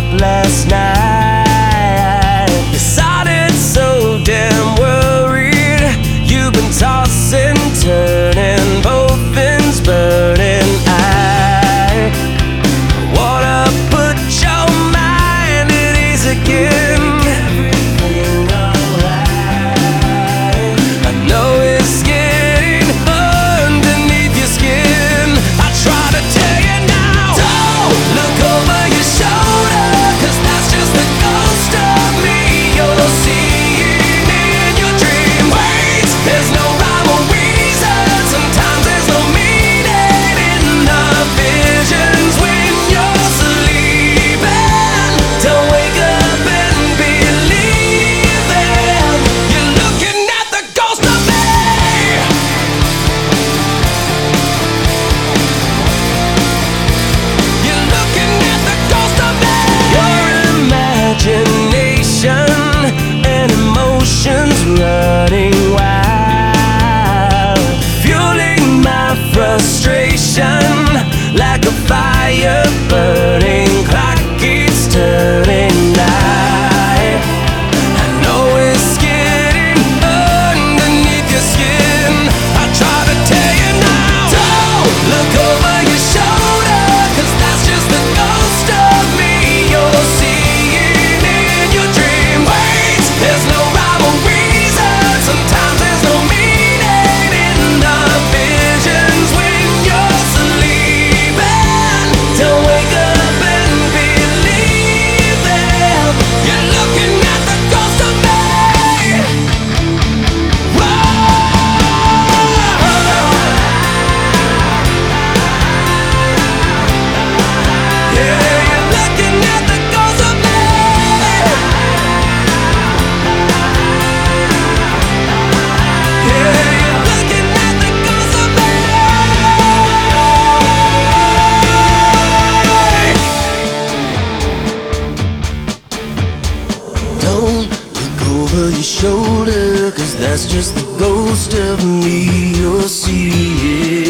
last night. You sounded so damn worried. You've been tossing, turning, both ends burning. I wanna put your mind at ease again. Everything alright. I know it's getting underneath your skin. I try to tell you now, don't look over your shoulder, 'cause that's just the ghost of me you're seeing in your dream. Wait, there's no rhyme or reason. Sometimes there's no meaning in the visions when you're sleeping. Don't wake up and believe them. You're looking at the ghost of me. You're looking at the ghost of me. Your imagination and emotions running wild, fueling my frustration like a fire burning. Clock keeps turning. I know it's getting underneath your skin. I try to tell you now, don't look over your shoulder, 'cause that's just the ghost of me you're seeing in your dream. Wait, there's no rhyme or reason. Sometimes there's no meaning in the visions when you're sleeping. Don't wake up and believe them. You're looking at the ghost of me. Yeah, you're looking at the ghost of me. Yeah, you're looking at the ghost of me. Don't look over your shoulder, 'cause that's just the ghost of me you're seeing.